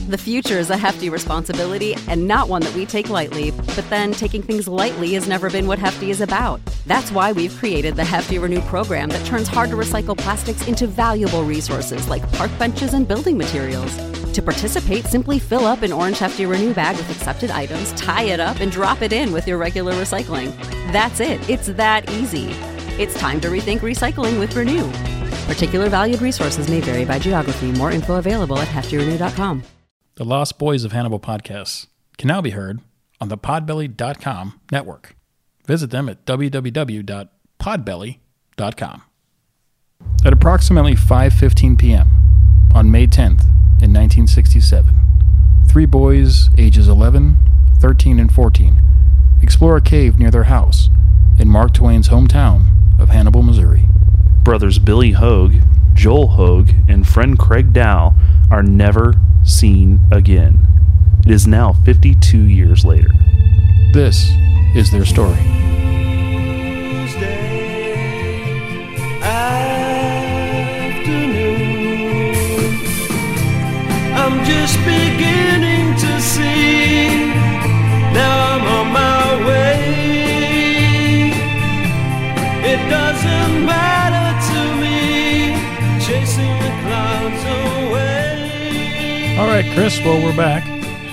The future is a hefty responsibility and not one that we take lightly, but then taking things lightly has never been what Hefty is about. That's why we've created the Hefty Renew program that turns hard-to-recycle plastics into valuable resources like park benches and building materials. To participate, simply fill up an orange Hefty Renew bag with accepted items, tie it up, and drop it in with your regular recycling. That's it. It's that easy. It's time to rethink recycling with Renew. Particular valued resources may vary by geography. More info available at heftyrenew.com. The Lost Boys of Hannibal podcasts can now be heard on the podbelly.com network. Visit them at www.podbelly.com. At approximately 5:15 p.m. on May 10th in 1967, three boys ages 11, 13, and 14 explore a cave near their house in Mark Twain's hometown of Hannibal, Missouri. Brothers Billy Hogue, Joel Hogue, and friend Craig Dow are never seen again. It is now 52 years later. This is their story. Tuesday afternoon, I'm just beginning to see. Now I'm on my way. It doesn't matter to me, chasing the clouds away. All right, Chris, well, we're back.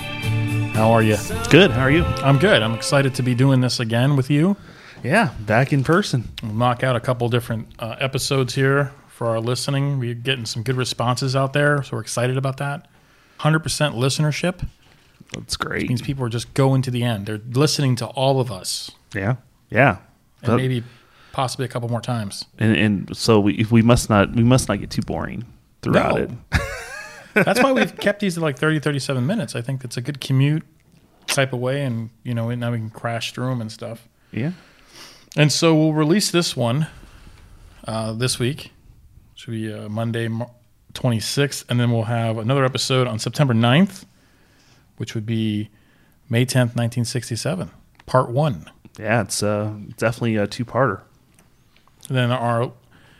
How are you? Good. How are you? I'm good. I'm excited to be doing this again with you. Yeah, back in person. We'll knock out a couple different episodes here for our listening. We're getting some good responses out there, so we're excited about that. 100% listenership. That's great. It means people are just going to the end. They're listening to all of us. Yeah. And maybe possibly a couple more times. And so we must not get too boring throughout it. That's why we've kept these at like 30, 37 minutes. I think that's a good commute type of way, and now we can crash through them and stuff. Yeah. And so we'll release this one this week. Should be Monday, 26th, and then we'll have another episode on September 9th, which would be May 10th, 1967, part 1. Yeah, it's definitely a two-parter. And then our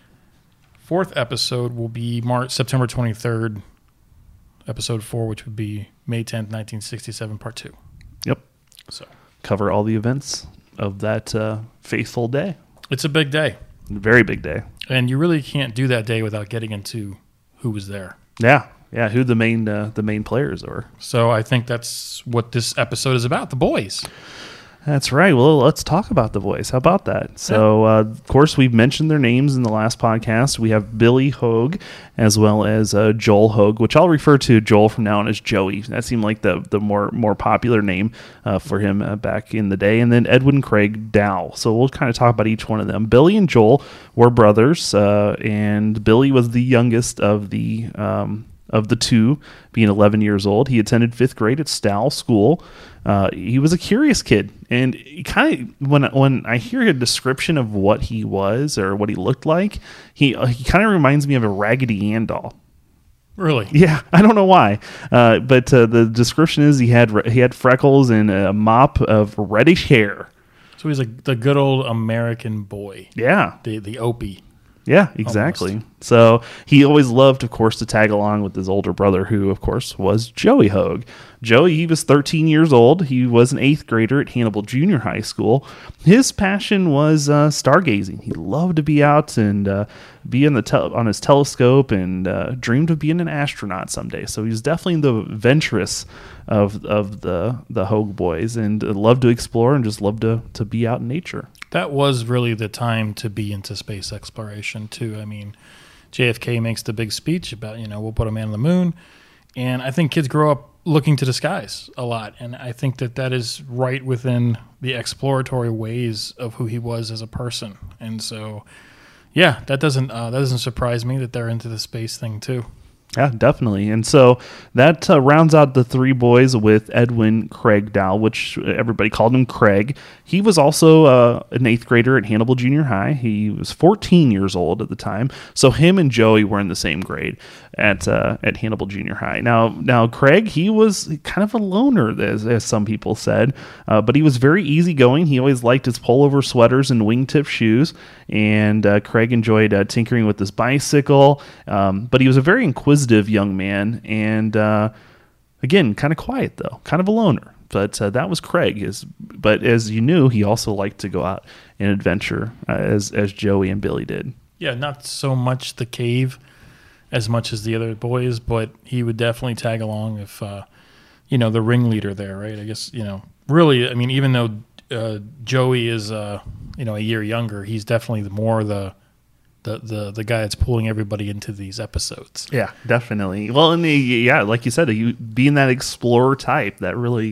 fourth episode will be September 23rd, episode 4, which would be May 10th, 1967, part 2. Yep. So cover all the events of that faithful day. it's a big day. A very big day. And you really can't do that day without getting into who was there. Yeah. Who the main players are. So I think that's what this episode is about, the boys. That's right. Well, let's talk about the boys. How about that? So, of course, we've mentioned their names in the last podcast. We have Billy Hogue as well as Joel Hogue, which I'll refer to Joel from now on as Joey. That seemed like the more popular name for him back in the day. And then Edwin Craig Dow. So we'll kind of talk about each one of them. Billy and Joel were brothers, and Billy was the youngest of the two, being 11 years old. He attended 5th grade at Stowell School. He was a curious kid, and he kind of, when I hear a description of what he was or what he looked like, he kind of reminds me of a Raggedy Ann doll. Really? Yeah, I don't know why, but the description is he had freckles and a mop of reddish hair. So he's the good old American boy. Yeah, the Opie. Yeah, exactly. Almost. So he always loved, of course, to tag along with his older brother, who, of course, was Joey Hogue. Joey, he was 13 years old. He was an 8th grader at Hannibal Junior High School. His passion was stargazing. He loved to be out and be on his telescope and dreamed of being an astronaut someday. So he was definitely the venturous of the Hogue boys, and loved to explore and just loved to be out in nature. That was really the time to be into space exploration, too. I mean, JFK makes the big speech about, we'll put a man on the moon. And I think kids grow up looking to the skies a lot. And I think that is right within the exploratory ways of who he was as a person. And so, yeah, that doesn't surprise me that they're into the space thing, too. Yeah, definitely. And so that rounds out the three boys with Edwin Craig Dow, which everybody called him Craig. He was also an 8th grader at Hannibal Junior High. He was 14 years old at the time. So him and Joey were in the same grade at Hannibal Junior High. Now Craig, he was kind of a loner, as some people said, but he was very easygoing. He always liked his pullover sweaters and wingtip shoes. And Craig enjoyed tinkering with his bicycle, but he was a very inquisitive young man, and Again, kind of quiet though, kind of a loner. But that was Craig. But as you knew, he also liked to go out and adventure, as Joey and Billy did. Yeah, not so much the cave as much as the other boys, but he would definitely tag along if, the ringleader there, right? I guess, really, I mean, even though Joey is, a year younger, he's definitely the guy that's pulling everybody into these episodes. Yeah, definitely. Well, and like you said, you being that explorer type, that really,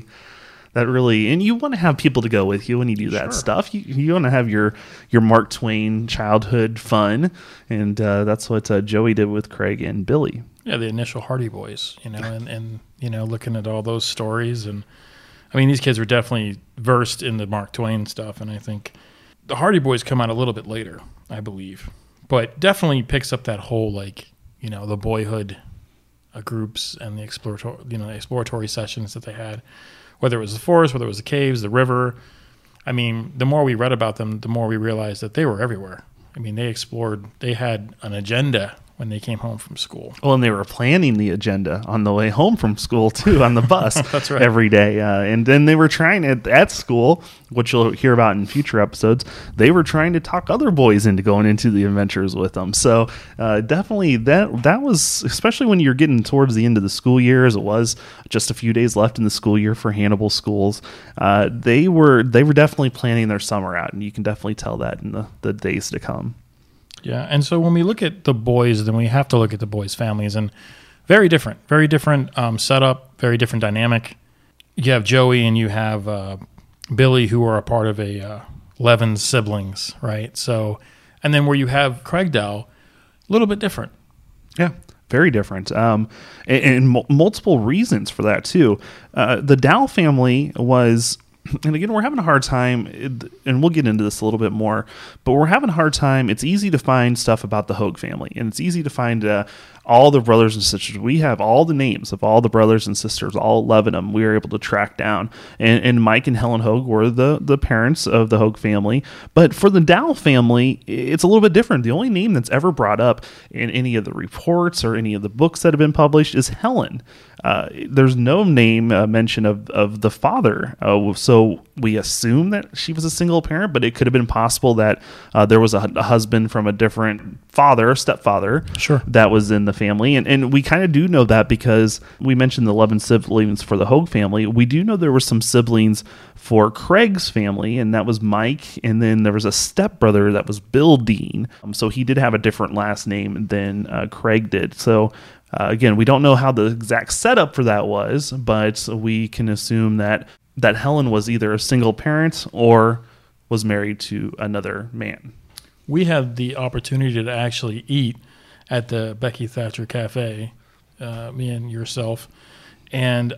and you want to have people to go with you when you do that stuff. You want to have your Mark Twain childhood fun, and that's what Joey did with Craig and Billy. Yeah, the initial Hardy Boys, and looking at all those stories, and I mean, these kids were definitely versed in the Mark Twain stuff, and I think the Hardy Boys come out a little bit later, I believe. But definitely picks up that whole, the boyhood groups and the exploratory sessions that they had, whether it was the forest, whether it was the caves, the river. I mean, the more we read about them, the more we realized that they were everywhere. I mean, they explored, they had an agenda when they came home from school. Well, and they were planning the agenda on the way home from school, too, on the bus. That's right. Every day. And then they were trying at school, which you'll hear about in future episodes, they were trying to talk other boys into going into the adventures with them. So definitely that was, especially when you're getting towards the end of the school year, as it was just a few days left in the school year for Hannibal schools, they were definitely planning their summer out, and you can definitely tell that in the days to come. Yeah, and so when we look at the boys, then we have to look at the boys' families, and very different setup, very different dynamic. You have Joey and you have Billy, who are a part of a 11 siblings, right? So, and then where you have Craig Dow, a little bit different. Yeah, very different, and multiple reasons for that too. The Dow family was. And again, we're having a hard time, and we'll get into this a little bit more, but we're having a hard time. It's easy to find stuff about the Hogue family, and it's easy to find all the brothers and sisters. We have all the names of all the brothers and sisters, all 11 of them we were able to track down. And Mike and Helen Hogue were the parents of the Hogue family. But for the Dow family, it's a little bit different. The only name that's ever brought up in any of the reports or any of the books that have been published is Helen. There's no name mention of the father. So we assume that she was a single parent, but it could have been possible that there was a husband from a different father, stepfather, that was in the family. And we kind of do know that because we mentioned the 11 siblings for the Hogue family. We do know there were some siblings for Craig's family, and that was Mike. And then there was a stepbrother that was Bill Dean. So he did have a different last name than Craig did. So again, we don't know how the exact setup for that was, but we can assume that Helen was either a single parent or was married to another man. We had the opportunity to actually eat at the Becky Thatcher Cafe, me and yourself. And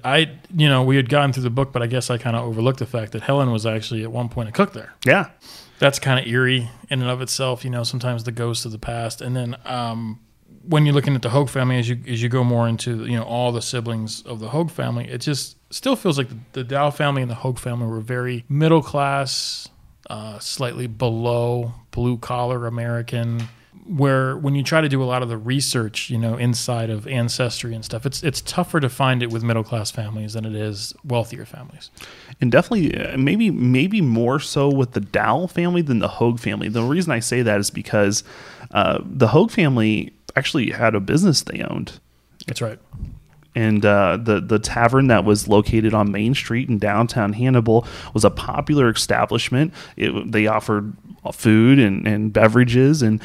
we had gotten through the book, but I guess I kind of overlooked the fact that Helen was actually at one point a cook there. Yeah. That's kind of eerie in and of itself, sometimes the ghosts of the past. And then when you're looking at the Hogue family, as you go more into all the siblings of the Hogue family, it just still feels like the Dow family and the Hogue family were very middle class, slightly below blue collar American. Where when you try to do a lot of the research, inside of ancestry and stuff, it's tougher to find it with middle class families than it is wealthier families. And definitely, maybe more so with the Dow family than the Hogue family. The reason I say that is because the Hogue family actually had a business they owned. That's right. And the tavern that was located on Main Street in downtown Hannibal was a popular establishment. They offered food and beverages, and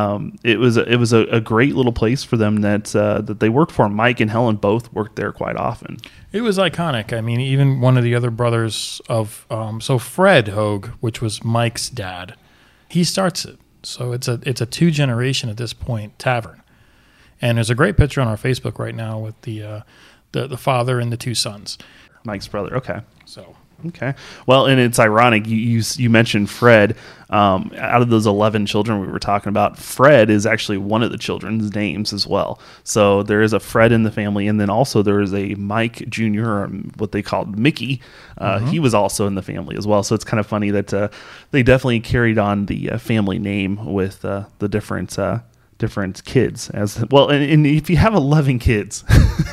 it was a great little place for them that they worked for. Mike and Helen both worked there quite often. It was iconic. I mean, even one of the other brothers of so Fred Hogue, which was Mike's dad, he starts it. So it's a 2-generation at this point tavern. And there's a great picture on our Facebook right now with the father and the 2 sons. Mike's brother. Okay. So. Okay. Well, and it's ironic. You mentioned Fred. Out of those 11 children we were talking about, Fred is actually one of the children's names as well. So there is a Fred in the family, and then also there is a Mike Jr., or what they called Mickey. He was also in the family as well. So it's kind of funny that they definitely carried on the family name with the different kids as well. And if you have 11 kids,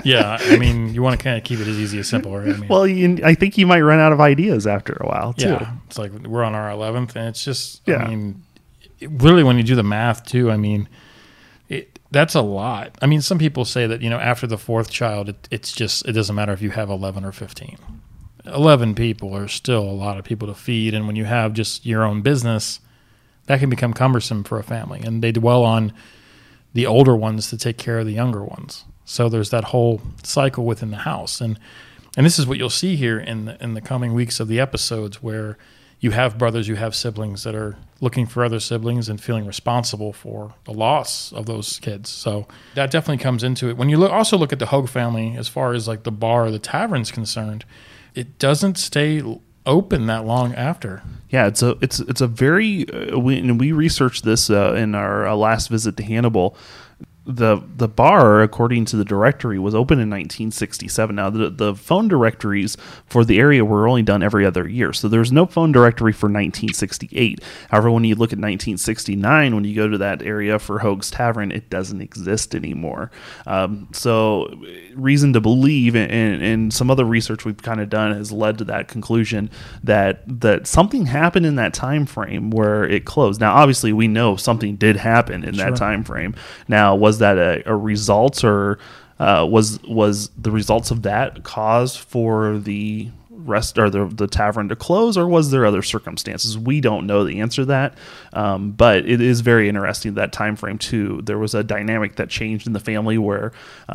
Yeah, I mean, you want to kind of keep it as easy as simple, right? I mean, Well, I think you might run out of ideas after a while, too. yeah, it's like we're on our 11th, and it's just, Yeah. I mean, really, when you do the math, too, I mean, that's a lot. I mean, some people say that, after the fourth child, it doesn't matter if you have 11 or 15. 11 people are still a lot of people to feed, and when you have just your own business, that can become cumbersome for a family, and they dwell on the older ones to take care of the younger ones. So there's that whole cycle within the house, and this is what you'll see here in the coming weeks of the episodes, where you have brothers, you have siblings that are looking for other siblings and feeling responsible for the loss of those kids. So that definitely comes into it. When you also look at the Hogue family, as far as like the bar or the tavern's concerned, it doesn't stay open that long after. Yeah, it's a very we researched this in our last visit to Hannibal. The bar, according to the directory, was open in 1967. Now, the phone directories for the area were only done every other year, so there's no phone directory for 1968. However, when you look at 1969, when you go to that area for Hogue's Tavern, it doesn't exist anymore. So, reason to believe, and some other research we've kind of done has led to that conclusion that something happened in that time frame where it closed. Now, obviously, we know something did happen in that time frame. Now, was that a result, or was the results of that cause for the rest or the tavern to close, or was there other circumstances? We don't know the answer to that, but it is very interesting that time frame too. There was a dynamic that changed in the family where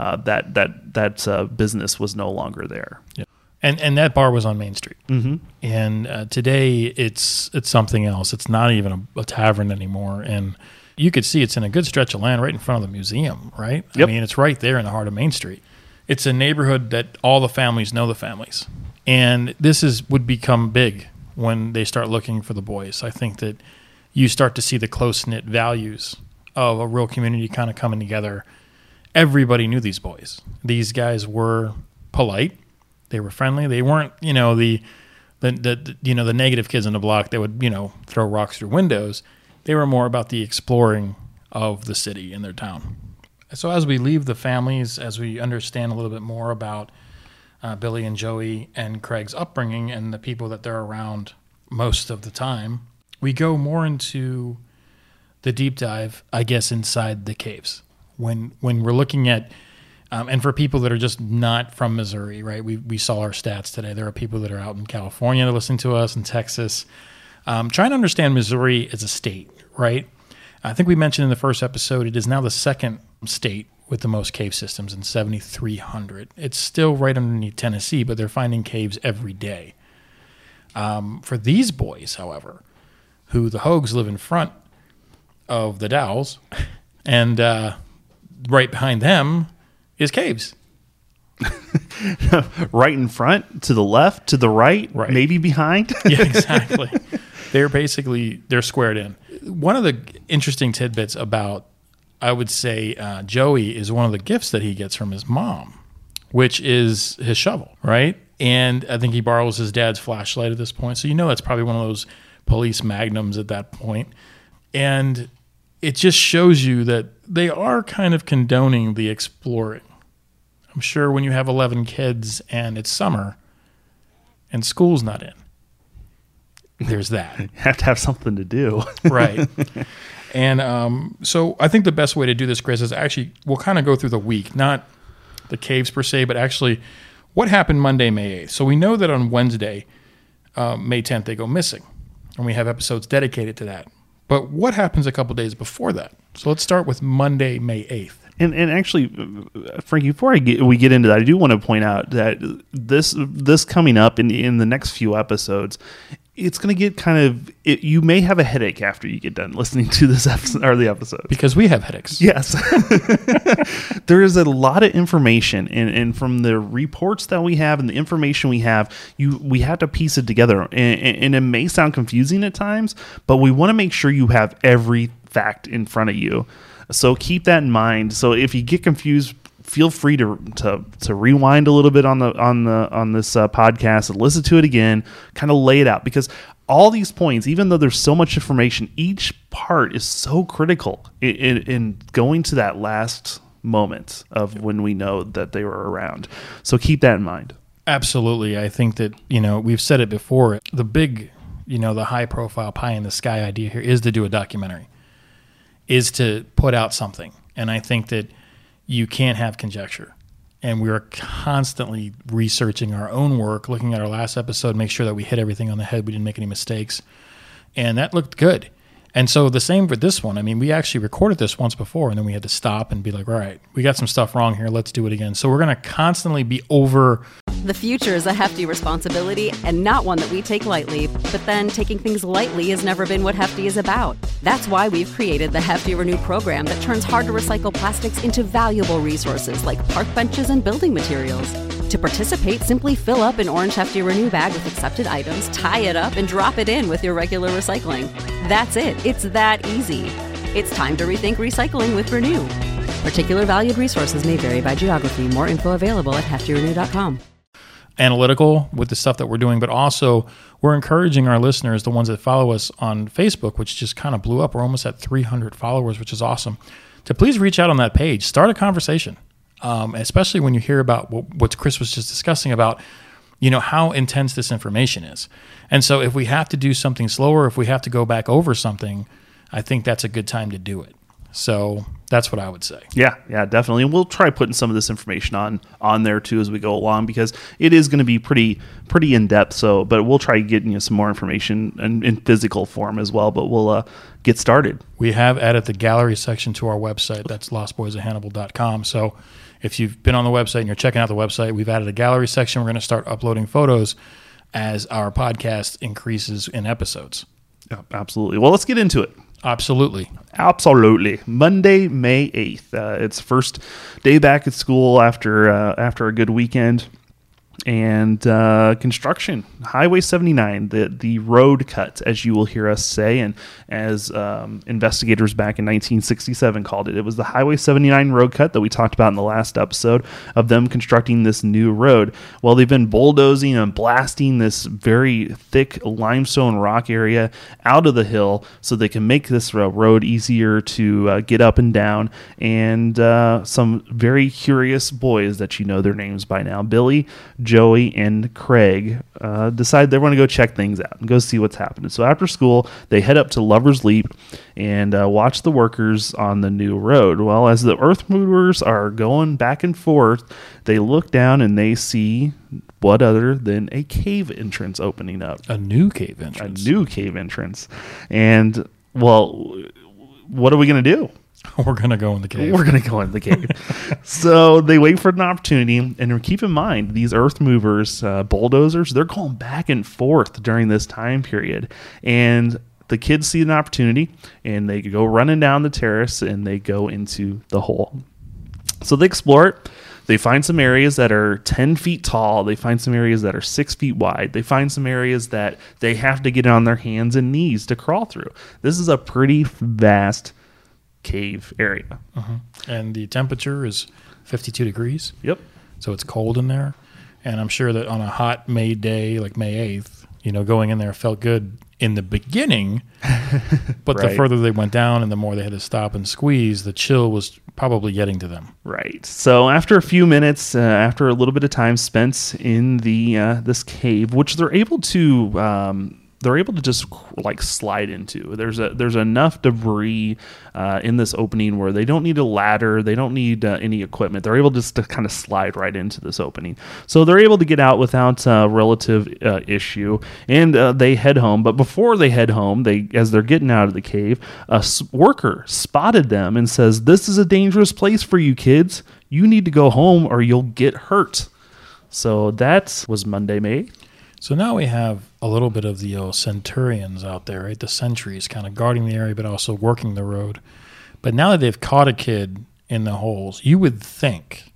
that business was no longer there. Yeah. And that bar was on Main Street. Mm-hmm. And today it's something else. It's not even a tavern anymore. And you could see it's in a good stretch of land right in front of the museum, right? Yep. I mean, it's right there in the heart of Main Street. It's a neighborhood that all the families know the families. And this would become big when they start looking for the boys. I think that you start to see the close-knit values of a real community kind of coming together. Everybody knew these boys. These guys were polite. They were friendly. They weren't, the negative kids on the block that would, throw rocks through windows. They were more about the exploring of the city in their town. So as we leave the families, as we understand a little bit more about Billy and Joey and Craig's upbringing and the people that they're around most of the time, we go more into the deep dive, I guess, inside the caves. When we're looking at, and for people that are just not from Missouri, right? We saw our stats today. There are people that are out in California that listen to us, in Texas, trying to understand Missouri as a state, right? I think we mentioned in the first episode, it is now the second state with the most cave systems in 7,300. It's still right underneath Tennessee, but they're finding caves every day. For these boys, however, who the Hogues live in front of the Dowells, and right behind them is caves. Right in front, to the left, to the right. Maybe behind. Yeah, exactly. They're squared in. One of the interesting tidbits about, I would say, Joey is one of the gifts that he gets from his mom, which is his shovel, right? And I think he borrows his dad's flashlight at this point. So that's probably one of those police magnums at that point. And it just shows you that they are kind of condoning the exploring. I'm sure when you have 11 kids and it's summer and school's not in, there's that. You have to have something to do. Right. And so I think the best way to do this, Chris, is actually we'll kind of go through the week, not the caves per se, but actually what happened Monday, May 8th. So we know that on Wednesday, May 10th, they go missing. And we have episodes dedicated to that. But what happens a couple days before that? So let's start with Monday, May 8th. And actually, Frankie, before we get into that, I do want to point out that this coming up in the next few episodes, it's going to get kind of you may have a headache after you get done listening to this episode or the episode, because we have headaches. Yes. There is a lot of information, and from the reports that we have and the information we have, we have to piece it together, and it may sound confusing at times, but we want to make sure you have every fact in front of you. So keep that in mind. So if you get confused, feel free to rewind a little bit on this podcast and listen to it again, kind of lay it out, because all these points, even though there's so much information, each part is so critical in going to that last moment of when we know that they were around. So keep that in mind. Absolutely. I think that, we've said it before. The big, the high profile pie in the sky idea here is to do a documentary, is to put out something. And I think that you can't have conjecture. And we are constantly researching our own work, looking at our last episode, make sure that we hit everything on the head. We didn't make any mistakes. And that looked good. And so the same for this one. I mean, we actually recorded this once before, and then we had to stop and be like, all right, we got some stuff wrong here. Let's do it again. So we're going to constantly be over. The future is a hefty responsibility and not one that we take lightly. But then taking things lightly has never been what Hefty is about. That's why we've created the Hefty Renew program that turns hard-to-recycle plastics into valuable resources like park benches and building materials. To participate, simply fill up an orange Hefty Renew bag with accepted items, tie it up, and drop it in with your regular recycling. That's it. It's that easy. It's time to rethink recycling with Renew. Particular valued resources may vary by geography. More info available at heftyrenew.com. Analytical with the stuff that we're doing, but also we're encouraging our listeners, the ones that follow us on Facebook, which just kind of blew up. We're almost at 300 followers, which is awesome, to please reach out on that page. Start a conversation, especially when you hear about what Chris was just discussing about, how intense this information is. And so if we have to do something slower, if we have to go back over something, I think that's a good time to do it. So that's what I would say. Yeah, definitely. And we'll try putting some of this information on there too as we go along, because it is going to be pretty in depth. So, but we'll try getting you some more information in physical form as well. But we'll get started. We have added the gallery section to our website. That's lostboysofhannibal.com. So if you've been on the website and you're checking out the website, we've added a gallery section. We're going to start uploading photos as our podcast increases in episodes. Yeah, absolutely. Well, let's get into it. Absolutely. Monday, May 8th. It's first day back at school after a good weekend. And construction, Highway 79, the road cut, as you will hear us say, and as investigators back in 1967 called it. It was the Highway 79 road cut that we talked about in the last episode of them constructing this new road. Well, they've been bulldozing and blasting this very thick limestone rock area out of the hill so they can make this road easier to get up and down. And some very curious boys that you know their names by now, Billy, Joey, and Craig, decide they want to go check things out and go see what's happening. So after school, they head up to Lover's Leap and watch the workers on the new road. Well, as the earth movers are going back and forth, they look down and they see what other than a cave entrance opening up. A new cave entrance. And, well, what are we going to do? We're going to go in the cave. So they wait for an opportunity, and keep in mind, these earth movers, bulldozers, they're going back and forth during this time period. And the kids see an opportunity, and they go running down the terrace, and they go into the hole. So they explore it. They find some areas that are 10 feet tall. They find some areas that are 6 feet wide. They find some areas that they have to get on their hands and knees to crawl through. This is a pretty vast cave area. And the temperature is 52 degrees. Yep. So it's cold in there. And I'm sure that on a hot May day, like May 8th, going in there felt good in the beginning. But Right. The further they went down and the more they had to stop and squeeze, the chill was probably getting to them. Right. So after a few minutes, after a little bit of time spent in the this cave, which they're able to just like slide into. There's enough debris in this opening where they don't need a ladder, they don't need any equipment. They're able just to kind of slide right into this opening. So they're able to get out without relative issue, and they head home. But before they head home, as they're getting out of the cave, a worker spotted them and says, "This is a dangerous place for you kids. You need to go home or you'll get hurt." So that was Monday, May 8th. So now we have a little bit of the centurions out there, right? The sentries kind of guarding the area, but also working the road. But now that they've caught a kid in the holes, you would think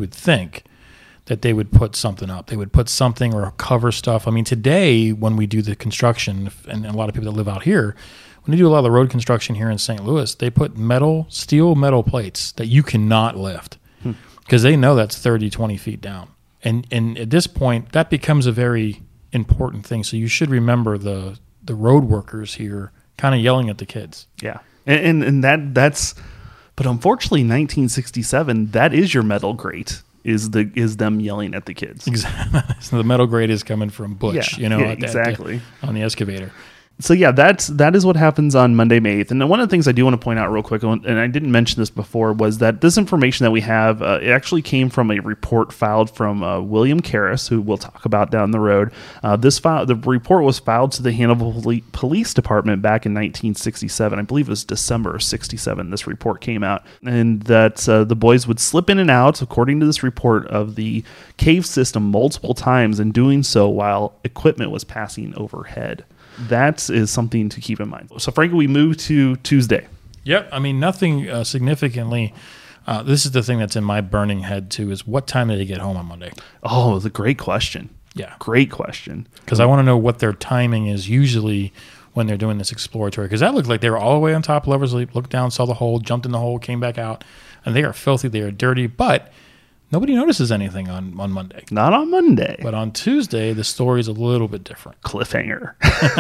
that they would put something up. They would put something or cover stuff. I mean, today when we do the construction, and a lot of people that live out here, when they do a lot of the road construction here in St. Louis, they put steel metal plates that you cannot lift because they know that's 30, 20 feet down. And at this point, that becomes a very important thing. So you should remember the road workers here kind of yelling at the kids. Yeah. And that's But unfortunately, 1967, that is your metal grate. Is them yelling at the kids. Exactly. So the metal grate is coming from Butch, exactly. On the excavator. So yeah, that is what happens on Monday, May 8th. And then one of the things I do want to point out real quick, and I didn't mention this before, was that this information that we have, it actually came from a report filed from William Karras, who we'll talk about down the road. The report was filed to the Hannibal Police Department back in 1967. I believe it was December of 67 this report came out. And that the boys would slip in and out, according to this report, of the cave system multiple times, and doing so while equipment was passing overhead. That is something to keep in mind. So, Frankie, we move to Tuesday. Yep. I mean, nothing significantly. This is the thing that's in my burning head, too, is what time did they get home on Monday? Oh, it's a great question. Yeah. Great question. Because I want to know what their timing is usually when they're doing this exploratory. Because that looked like they were all the way on top of Lover's Leap, looked down, saw the hole, jumped in the hole, came back out. And they are filthy. They are dirty. But nobody notices anything on Monday. Not on Monday. But on Tuesday, the story is a little bit different. Cliffhanger.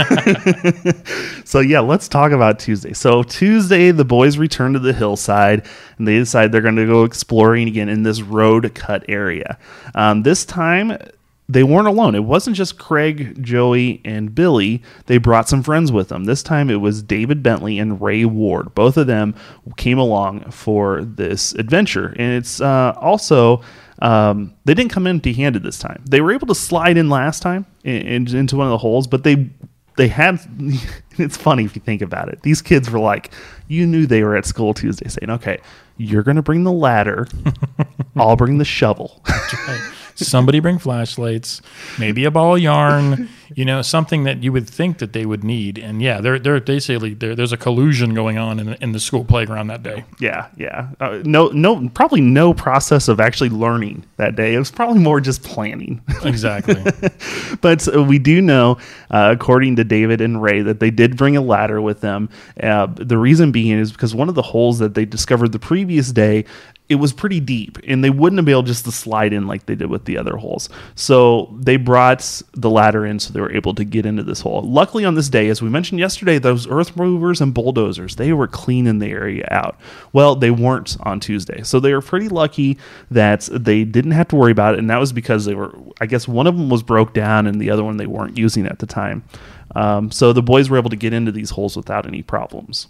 So, yeah, let's talk about Tuesday. So, Tuesday, the boys return to the hillside, and they decide they're going to go exploring again in this road cut area. This time, they weren't alone. It wasn't just Craig, Joey, and Billy. They brought some friends with them. This time, it was David Bentley and Ray Ward. Both of them came along for this adventure. And it's also... they didn't come empty-handed this time. They were able to slide in last time into one of the holes, but they had... It's funny if you think about it. These kids were like, you knew they were at school Tuesday saying, okay, you're going to bring the ladder. I'll bring the shovel. Somebody bring flashlights, maybe a ball of yarn, something that you would think that they would need. And yeah, there's a collusion going on in the school playground that day. Yeah. Probably no process of actually learning that day. It was probably more just planning. Exactly. But we do know, according to David and Ray, that they did bring a ladder with them. The reason being is because one of the holes that they discovered the previous day, it was pretty deep, and they wouldn't have been able just to slide in like they did with the other holes. So they brought the ladder in so they were able to get into this hole. Luckily on this day, as we mentioned yesterday, those earth movers and bulldozers, they were cleaning the area out. Well, they weren't on Tuesday. So they were pretty lucky that they didn't have to worry about it, and that was because I guess one of them was broke down and the other one they weren't using at the time. So the boys were able to get into these holes without any problems.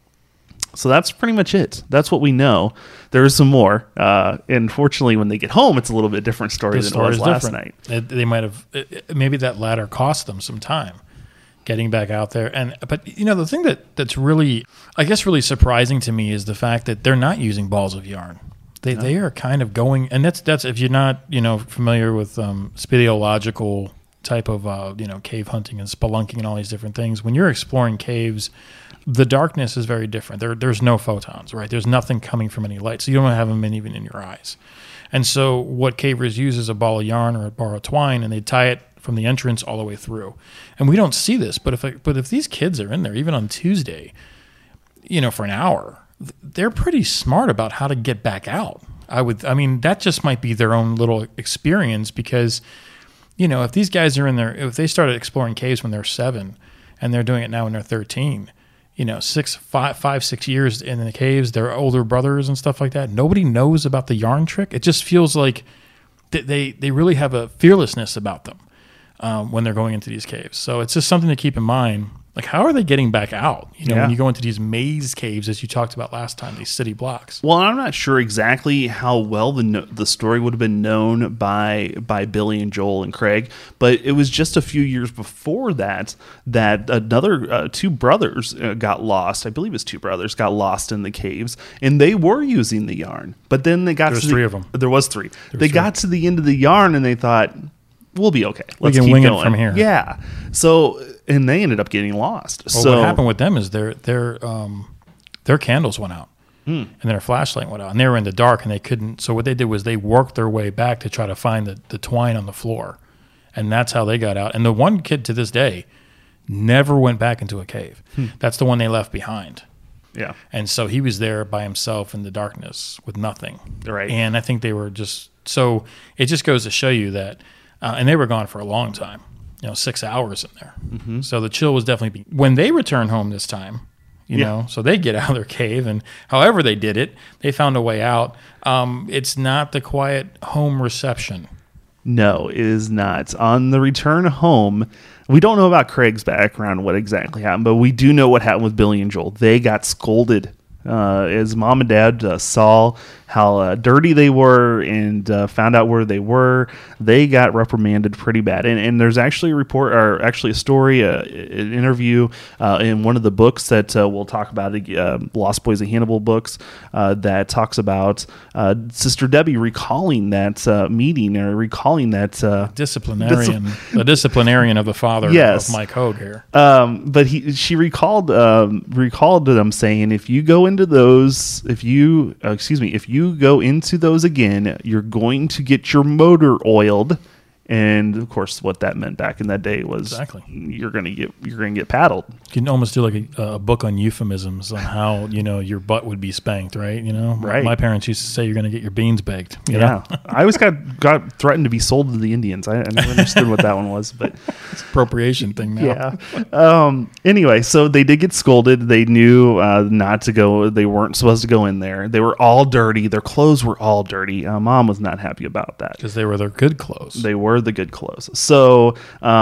So that's pretty much it. That's what we know. There is some more. And fortunately, when they get home, it's a little bit different story than it was last night. They might have, maybe that ladder cost them some time getting back out there. But the thing that's really, I guess, really surprising to me is the fact that they're not using balls of yarn. They are kind of going, and that's if you're not familiar with speleological type of cave hunting and spelunking and all these different things. When you're exploring caves, the darkness is very different. There's no photons, right? There's nothing coming from any light, so you don't have them even in your eyes. And so what cavers use is a ball of yarn or a bar of twine, and they tie it from the entrance all the way through. And we don't see this, but if these kids are in there, even on Tuesday, for an hour, they're pretty smart about how to get back out. That just might be their own little experience because, if these guys are in there, if they started exploring caves when they're 7 and they're doing it now when they're 13, 6 years in the caves, their older brothers and stuff like that, nobody knows about the yarn trick. It just feels like they really have a fearlessness about them when they're going into these caves. So it's just something to keep in mind. Like, how are they getting back out? When you go into these maze caves, as you talked about last time, these city blocks. Well, I'm not sure exactly how well the story would have been known by Billy and Joel and Craig, but it was just a few years before that another two brothers got lost. I believe it's two brothers got lost in the caves, and they were using the yarn. But then they got three of them. There was three. They got to the end of the yarn, and they thought, we'll be okay. Let's keep wing going. It from here. Yeah. So, and they ended up getting lost. Well, so what happened with them is their candles went out and their flashlight went out, and they were in the dark and they couldn't. So what they did was they worked their way back to try to find the twine on the floor, and that's how they got out. And the one kid to this day never went back into a cave. That's the one they left behind. Yeah. And so he was there by himself in the darkness with nothing. Right. And I think they were just, so it just goes to show you that, and they were gone for a long time, 6 hours in there. Mm-hmm. So the chill was definitely, when they returned home this time, you know, so they get out of their cave, and however they did it, they found a way out. It's not the quiet home reception. No, it is not. On the return home, we don't know about Craig's background, what exactly happened, but we do know what happened with Billy and Joel. They got scolded as mom and dad saw how dirty they were and found out where they were. They got reprimanded pretty bad. And there's actually a report, or actually a story, an interview in one of the books that we'll talk about, Lost Boys of Hannibal books, that talks about Sister Debbie recalling that meeting, or recalling that the disciplinarian of the father of Mike Hogue here. But she recalled them saying, if you go into those, if you go into those again, you're going to get your motor oiled. And of course, what that meant back in that day was you're gonna get paddled. You can almost do like a book on euphemisms on how, you know, your butt would be spanked, right? You know, right. My parents used to say you're gonna get your beans baked. You know? I always got threatened to be sold to the Indians. I never understood what that one was, but it's an appropriation thing now. Yeah. Anyway, so they did get scolded. They knew not to go. They weren't supposed to go in there. They were all dirty. Their clothes were all dirty. Mom was not happy about that because they were their good clothes. They were the good clothes. So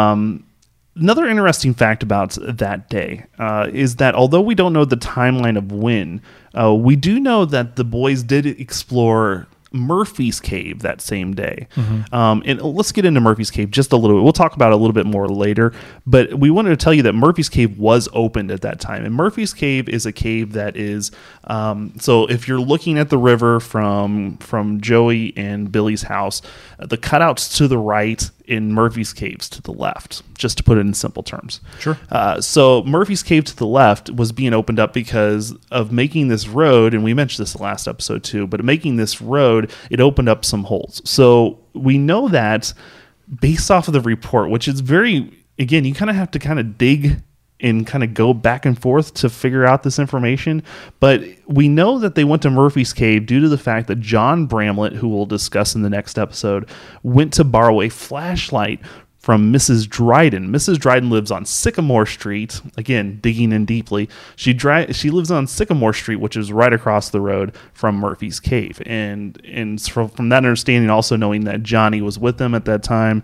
another interesting fact about that day is that although we don't know the timeline of when, we do know that the boys did explore Murphy's Cave that same day. And let's get into Murphy's Cave just a little bit. We'll talk about it a little bit more later, but we wanted to tell you that Murphy's Cave was opened at that time. And Murphy's Cave is a cave that is, so if you're looking at the river from Joey and Billy's house, the cutouts to the right in Murphy's Cave's to the left, just to put it in simple terms. Sure. So Murphy's Cave to the left was being opened up because of making this road, and we mentioned this last episode too, but making this road, it opened up some holes. So we know that based off of the report, which is very, again, you kind of have to kind of dig and kind of go back and forth to figure out this information. But we know that they went to Murphy's Cave due to the fact that John Bramlett, who we'll discuss in the next episode, went to borrow a flashlight from Mrs. Dryden. Mrs. Dryden lives on Sycamore Street. Again, digging in deeply. She lives on Sycamore Street, which is right across the road from Murphy's Cave. And from that understanding, also knowing that Johnny was with them at that time,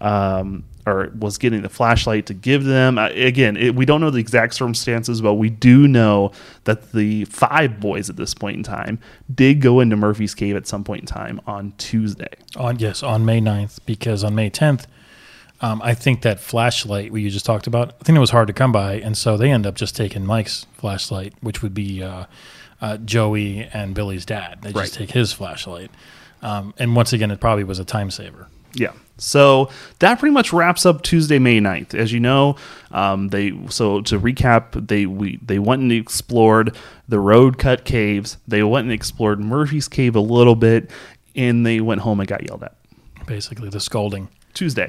or was getting the flashlight to give them. Again, we don't know the exact circumstances, but we do know that the 5 boys at this point in time did go into Murphy's Cave at some point in time on Tuesday. On May 9th, because on May 10th, I think that flashlight we just talked about, I think it was hard to come by, and so they end up just taking Mike's flashlight, which would be Joey and Billy's dad. They just take his flashlight. And once again, it probably was a time saver. Yeah. So that pretty much wraps up Tuesday, May 9th. As you know, to recap, they went and explored the road cut caves. They went and explored Murphy's Cave a little bit, and they went home and got yelled at. Basically, the scolding. Tuesday.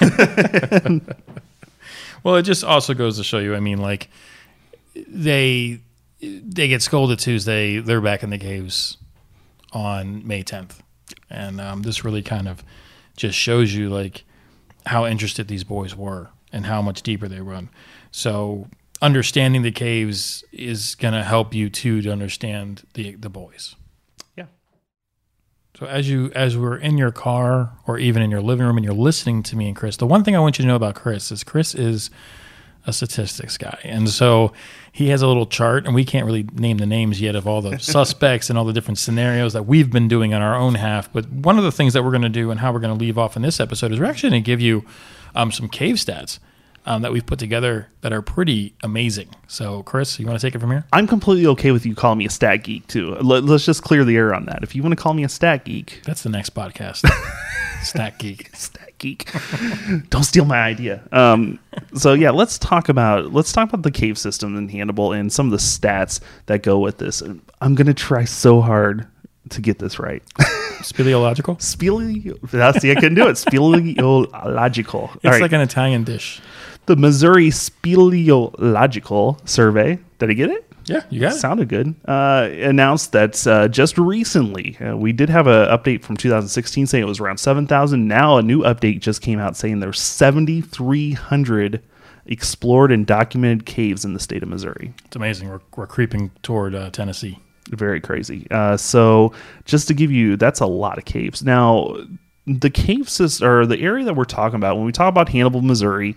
Well, it just also goes to show you, I mean, like, they get scolded Tuesday. They're back in the caves on May 10th. And this really kind of just shows you like how interested these boys were and how much deeper they run. So understanding the caves is going to help you too to understand the boys. Yeah. So as we're in your car or even in your living room and you're listening to me and Chris, the one thing I want you to know about Chris is a statistics guy. And so he has a little chart, and we can't really name the names yet of all the suspects and all the different scenarios that we've been doing on our own half. But one of the things that we're going to do and how we're going to leave off in this episode is we're actually going to give you some cave stats that we've put together that are pretty amazing. So, Chris, you want to take it from here? I'm completely okay with you calling me a stat geek, too. Let's just clear the air on that. If you want to call me a stat geek... That's the next podcast. Stat geek. Stat geek. Don't steal my idea. So, yeah, let's talk about the cave system in Hannibal and some of the stats that go with this. I'm going to try so hard to get this right. Speleological? I couldn't do it. Speleological. It's like an Italian dish. The Missouri Speleological Survey. Did I get it? Yeah, you got it. Sounded good. Announced that just recently, we did have an update from 2016 saying it was around 7,000. Now a new update just came out saying there's 7,300 explored and documented caves in the state of Missouri. It's amazing. We're creeping toward Tennessee. Very crazy. So just to give you, that's a lot of caves. Now, the cave system, or the area that we're talking about, when we talk about Hannibal, Missouri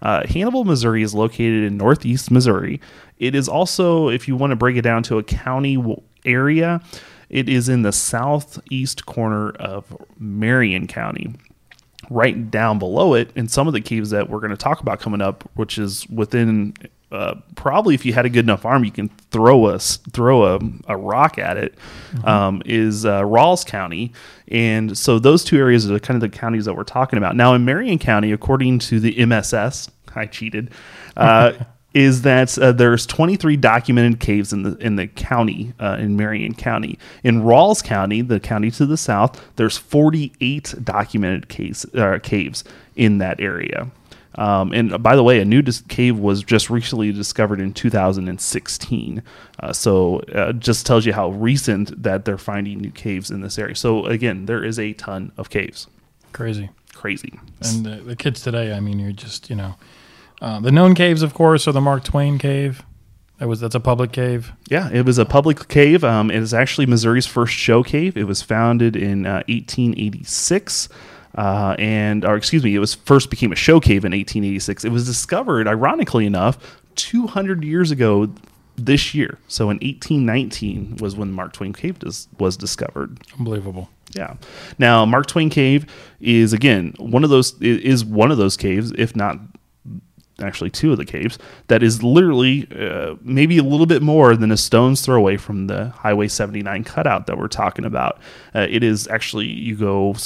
is located in northeast Missouri. It is also, if you want to break it down to a county area, it is in the southeast corner of Marion County. Right down below it, and some of the caves that we're going to talk about coming up, which is within probably, if you had a good enough arm, you can throw a rock at it, is Rawls County. And so those two areas are kind of the counties that we're talking about. Now, in Marion County, according to the MSS, I cheated, is that there's 23 documented caves in the county, in Marion County. In Rawls County, the county to the south, there's 48 documented caves in that area. And by the way, a new cave was just recently discovered in 2016. So just tells you how recent that they're finding new caves in this area. So again, there is a ton of caves. Crazy. And the kids today, I mean, you're just, the known caves, of course, are the Mark Twain Cave. That's a public cave. Yeah, it was a public cave. It is actually Missouri's first show cave. It was founded in 1886. It was first became a show cave in 1886. It was discovered, ironically enough, 200 years ago this year. So in 1819 was when Mark Twain Cave was discovered. Unbelievable. Yeah. Now, Mark Twain Cave is, again, one of those caves, if not actually two of the caves, that is literally maybe a little bit more than a stone's throw away from the Highway 79 cutout that we're talking about. It is actually,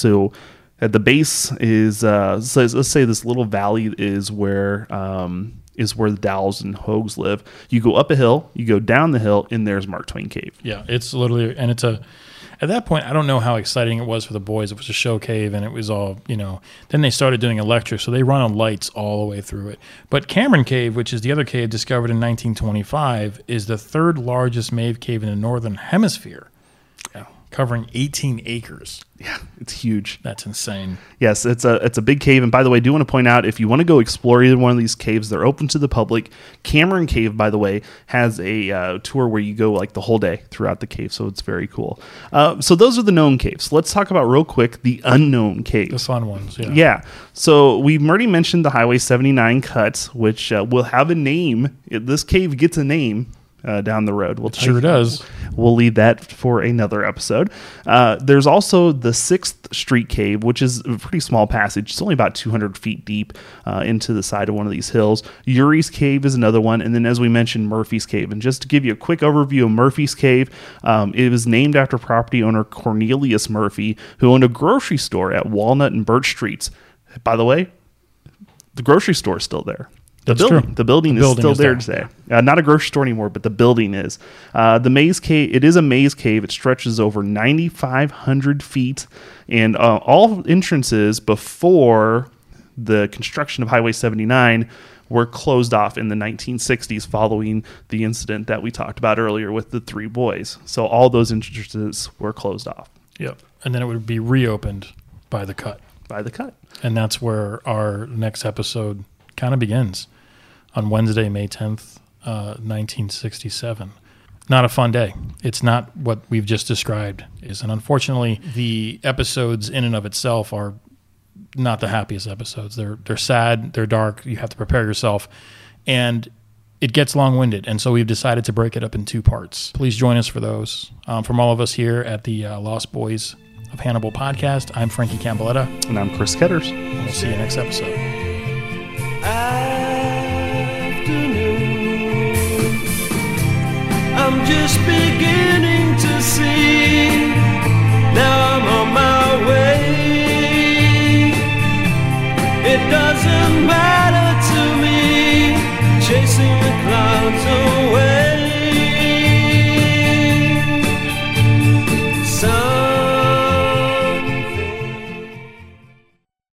at the base is, let's say this little valley is where the Dowells and Hogues live. You go up a hill, you go down the hill, and there's Mark Twain Cave. Yeah, it's literally, and at that point, I don't know how exciting it was for the boys. It was a show cave, and it was all, then they started doing electric, so they run on lights all the way through it. But Cameron Cave, which is the other cave discovered in 1925, is the third largest mave cave in the Northern Hemisphere. Yeah. Covering 18 acres. Yeah, it's huge. That's insane. Yes, it's a big cave. And by the way, I do want to point out, if you want to go explore either one of these caves, they're open to the public. Cameron Cave, by the way, has a tour where you go like the whole day throughout the cave. So it's very cool. So those are the known caves. Let's talk about real quick the unknown caves. The fun ones, yeah. Yeah. So we've already mentioned the Highway 79 cut, which will have a name. This cave gets a name. Down the road. It sure does. We'll leave that for another episode. There's also the 6th Street Cave, which is a pretty small passage. It's only about 200 feet deep into the side of one of these hills. Urie's Cave is another one. And then, as we mentioned, Murphy's Cave. And just to give you a quick overview of Murphy's Cave, it was named after property owner Cornelius Murphy, who owned a grocery store at Walnut and Birch Streets. By the way, the grocery store is still there. The building is still there today. Not a grocery store anymore, but the building is. The Maze Cave, it is a maze cave. It stretches over 9,500 feet. And all entrances before the construction of Highway 79 were closed off in the 1960s following the incident that we talked about earlier with the 3 boys. So all those entrances were closed off. Yep. And then it would be reopened by the cut. And that's where our next episode kind of begins. On Wednesday, May 10th, 1967. Not a fun day. It's not what we've just described. And unfortunately, the episodes in and of itself are not the happiest episodes. They're sad, they're dark, you have to prepare yourself, and it gets long-winded. And so we've decided to break it up in 2 parts. Please join us for those. From all of us here at the Lost Boys of Hannibal podcast, I'm Frankie Campbelletta. And I'm Chris Ketters. And we'll see you next episode. I'm just beginning to see. Now I'm on my way. It doesn't matter to me, chasing the clouds away.